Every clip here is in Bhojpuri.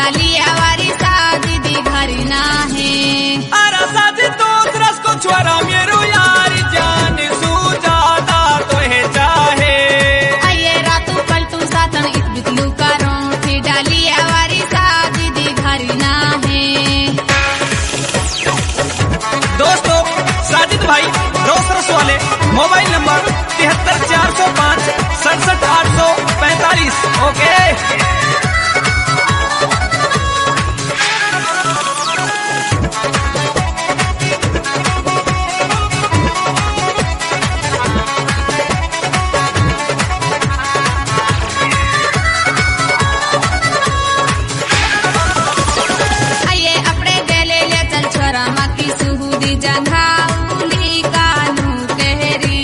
डाली हमारी शादी दी घर ना है। अरे शादी तो रस को छोरा मेरो यार जान सुजाता तो है चाहे। आइए रातू पलटू सातन इत बितलू करो फिर डाली हमारी शादी दी घर ना है। दोस्तों साजिद भाई रोसरस वाले मोबाइल नंबर 73 405 67 845। ओके आइए अपने गले ले चल छोरा माकी सुहूदी जंघाउली कानू कहरी।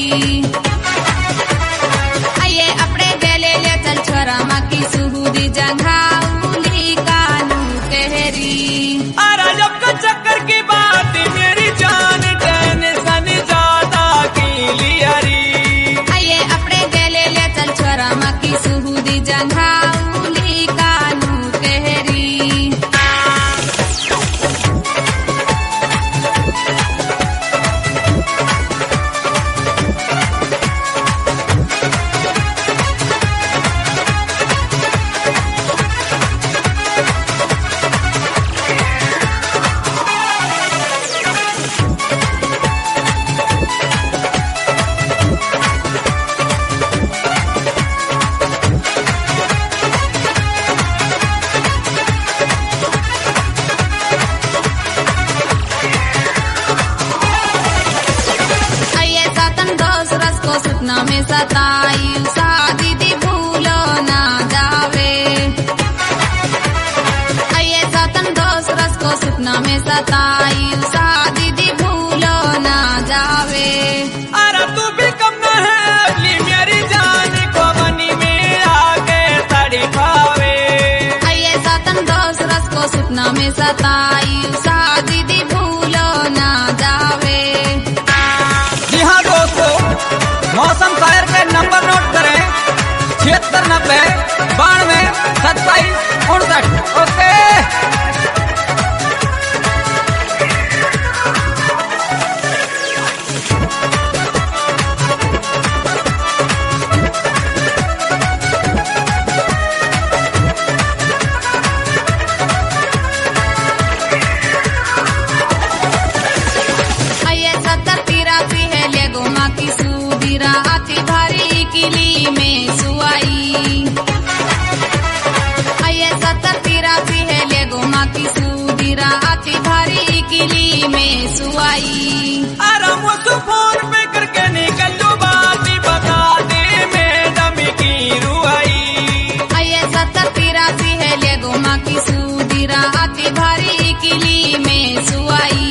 आइए अपने गले ले चल छोरा माकी सुहूदी जंघाउली कानू कहरी। अरे जब का चक्कर की बात मेरी जान टेंशन ज्यादा की लियारी। आइए अपने गले ले चल छोरा माकी सुहूदी जंघाउली कानू कहरी। आइए सातन दोस्त रस को सपना में सताई शादी दी भूलो ना जावे। आइए सातन दोस्त रस को सपना में सताई शादी दी भूलो ना जावे। अरे तू भी कम न है अगली मेरी जान को बनी में आके तड़पावे। आइए सातन दोस्त रस को सपना में सताई शादी दी भूलो ना जावे। जी हाँ दोस्तों मौसम शायर के नंबर नोट करें 76 90 92 27 59। ओके आइए 70 तिरासी है ले गोमा की सूदीरा आती भारी किली में सुआई। आइए 70 तिरासी है ले गोमा की सूदीरा आती भारी किली में सुआई। अरे मुझे फोन पे करके निकल लो बात ही बता दे मैडम की रुआई। आइए 70 तिरासी है ले गोमा की सूदीरा आती भारी किली में सुआई।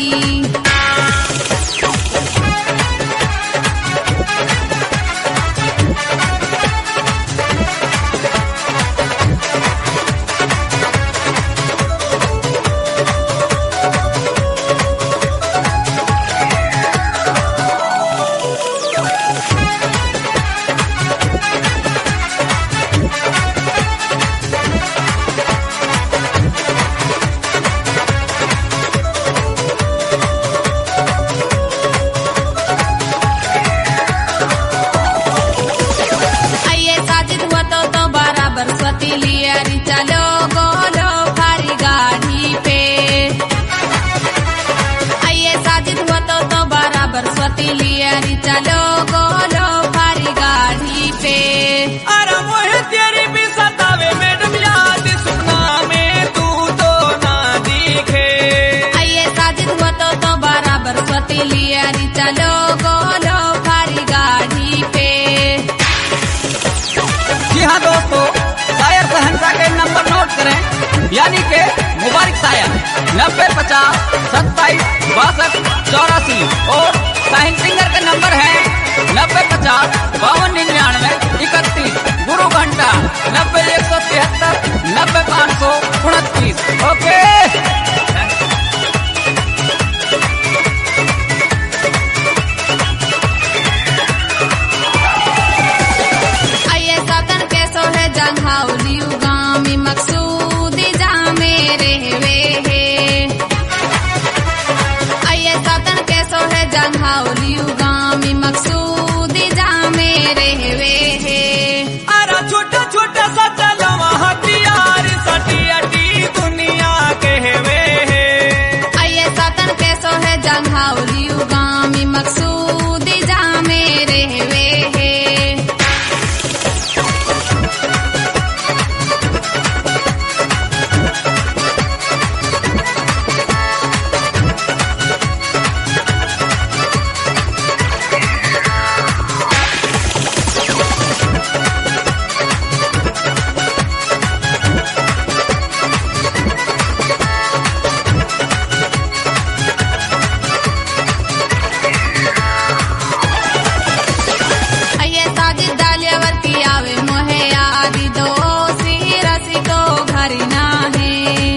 आइए साजिद हुआ तो बराबर स्वती लियारी चलो गोलो भारी गाड़ी पे। आइए साजिद हुआ तो बराबर स्वती लियारी चलो गोलो भारी गाड़ी पे। अरे मोहे तेरी भी सतावे मैडम याद सुपना में तू तो ना दिखे। आइए साजिद हुआ तो बराबर स्वती लियारी चलो गोलो भारी गाड़ी पे। जी हाँ दोस्तों शायर सहनसा के नंबर नोट करें यानी के मुबारक शायर 90 50 27 62 84 और साहिल सिंगर के नंबर है 90 50 52 99 31 गुरु घंटा 90 173 90 529। ओके घरी नाही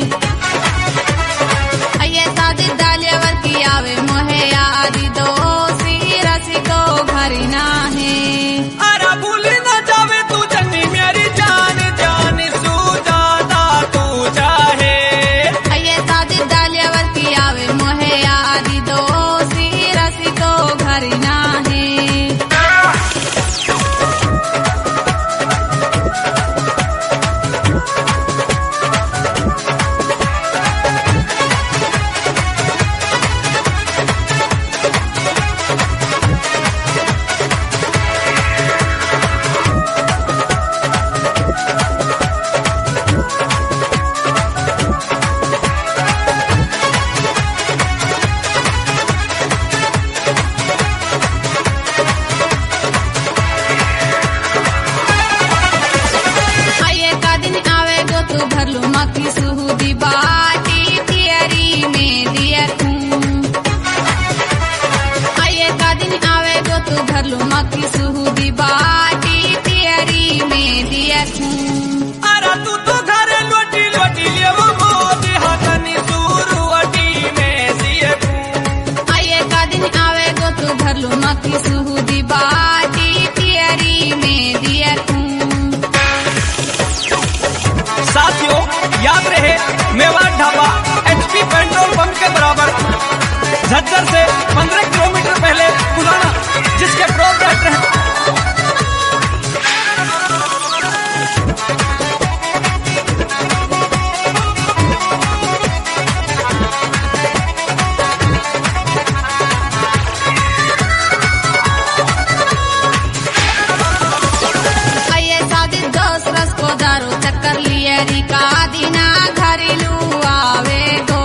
अये साजिद डालेवर की आवे मोहे यादी दोषी रसिको घरी नाही अरे भूल न जावे तू जन्नी मेरी जान जान सू ज्यादा तू चाहे अये साजिद डालेवर की आवे मोहे यादी दोषी रसिको घरी नाही अये का दिन आवे गो तू भरलू मक्खी सुहूदी बाटी तियरी में दिया अये का दिन आवे गो तू भरलू मक्खी सुहूदी बाटी तियरी में दिया अरे तू तो घर लोटी लोटी ले वो मोदी हथनी सुरुवटी में सिए अये का दिन आवे गो तू भरलू मक्खी सुहूदी बाटी तियरी में दिया साथियों याद रहे Mewar Dhaba HP petrol pump के बराबर झज्जर से 15 किलोमीटर पहले पुराना जिसके प्रोप्राइटर हैं अये सादी दोस्त रस को दारू चक्कर लिए रिका दिना घरेलू आवे गो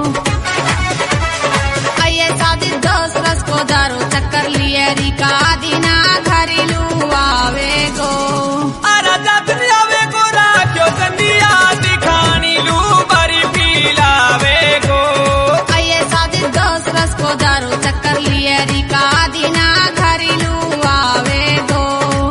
अये सादी दोस्त रस को दारू चक्कर लिए रिका दिना घरेलू आवे गो अरे जातनी आवे गोरा क्यों कंदिया दिखानी लू बरी पीलावे गो अये सादी दोस्त रस को दारू चक्कर लिए रिका दिना घरेलू आवे गो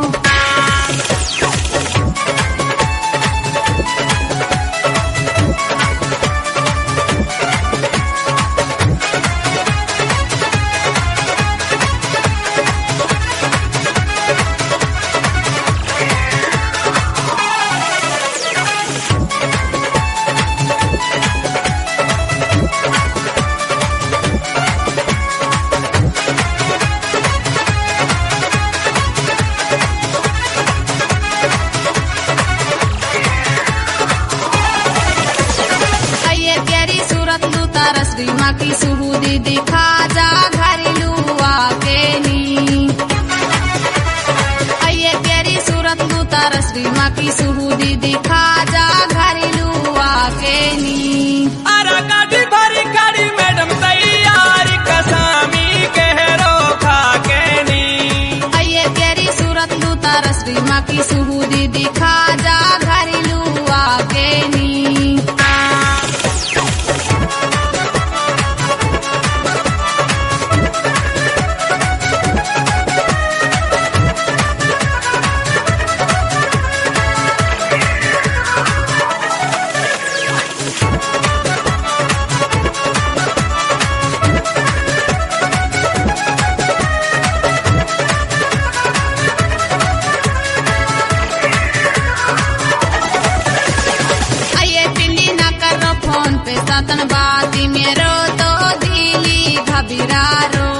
अये प्यारी सूरत लू तारस रीमा की सुहूदी दिखा जा घरेलू आके नी अये प्यारी सूरत लू तारस रीमा की सुहूदी दिखा जा घरेलू आके नी अरे गाड़ी भरी गाड़ी मैडम तैयारी कसामी कहरो खा के नी अये प्यारी सूरत लू तारस रीमा की सुहूदी दिखा जा घरेलू आके नी अये पिंडी ना करो फोन पे सातन बाती मेरो तो दिली घबरारो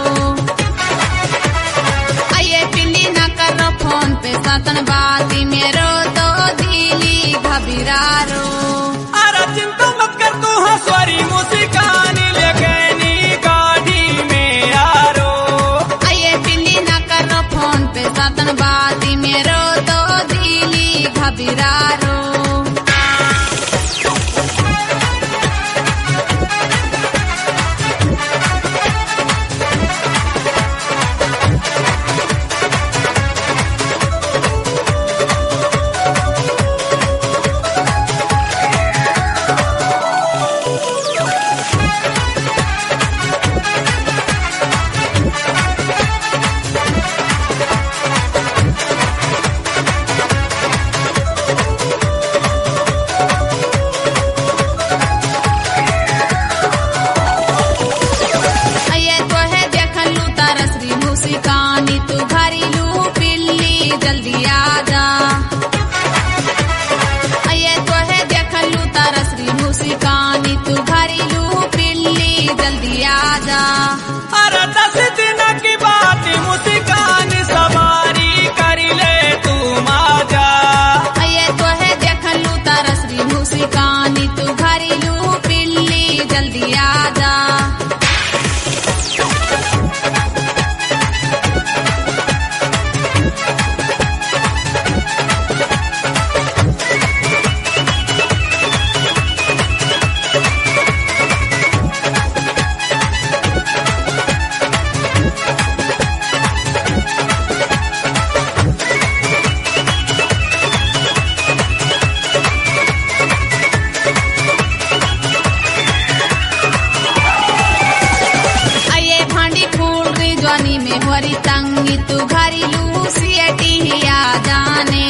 अये पिंडी ना करो फोन पे सातन बाती मेरो तो दिली घबरारो अरे चिंता मत कर तू हंसवारी मुस्कानी लेके नी गाड़ी में यारो अये पिंडी ना करो फोन पे सातन बाती मेरो तो दिली घबरारो जल्दी आ जा। आइए भांडी फूल री जवानी में होरी तंगी तू घरी लूसियटी आ जाने।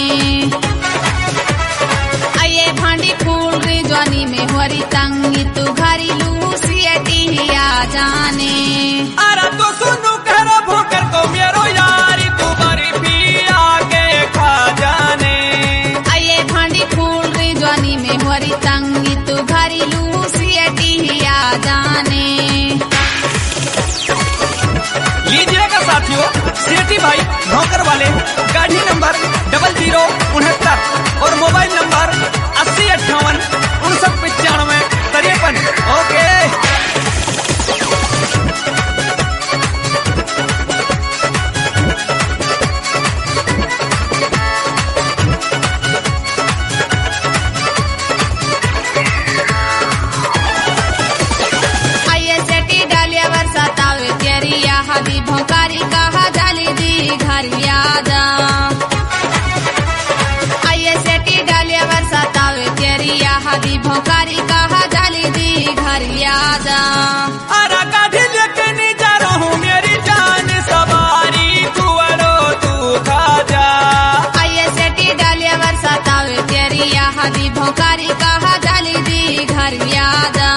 आइए भांडी फूल री जवानी में होरी तंगी तू घरी लूसियटी आ जाने। अरे तो सुनो कहरा भोकर को मेरो यारी तू बारी भी आगे खा जाने। आइए भांडी फूल री जवानी में होरी तंगी तू घरी लूसियटी आ जाने। लीजिएगा साथियों सिटी भाई भौकर वाले गाड़ी नंबर 0069 और मोबाइल नंबर 8058595953। ओके। आइए सेटी डालिया बरसातावे तेरी हदी भोकारी कहा जाली दी घरिया जा। आइए सेटी डालिया बरसातावे तेरी हदी भोकारी कहा जाली दी घरिया जा। अरे गाड़ी लेके नहीं जा रहा हूँ मेरी जान सवारी तू अड़ो तू खा जा। आइए सेटी डालिया बरसातावे तेरी हदी भोकारी कहा जाली दी घरिया जा।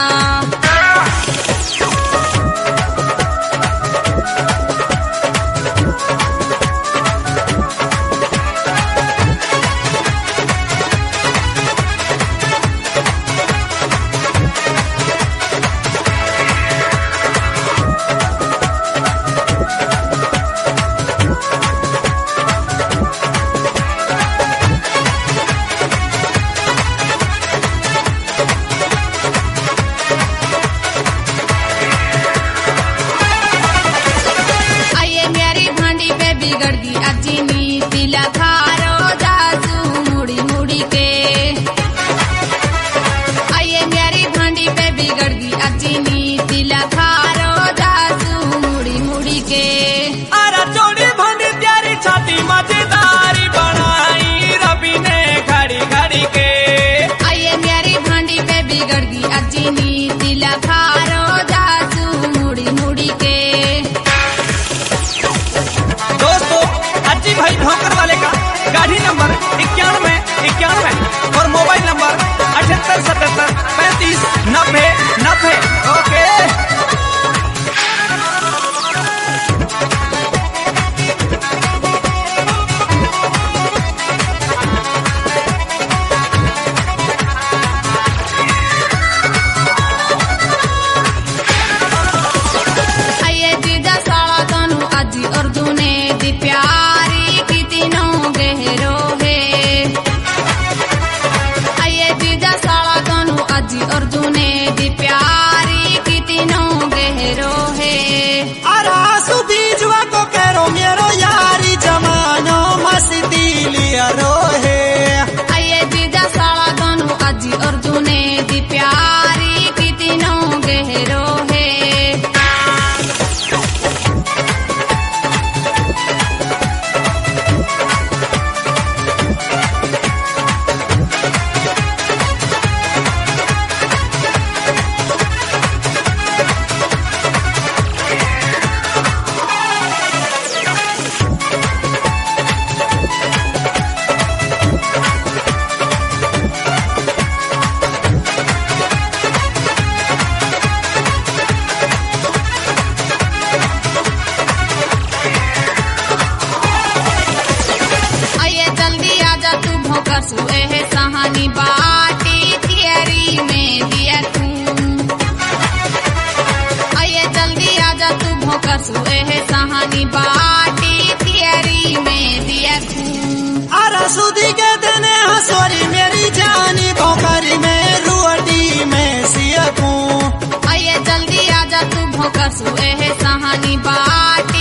कसु एह सहानी बाट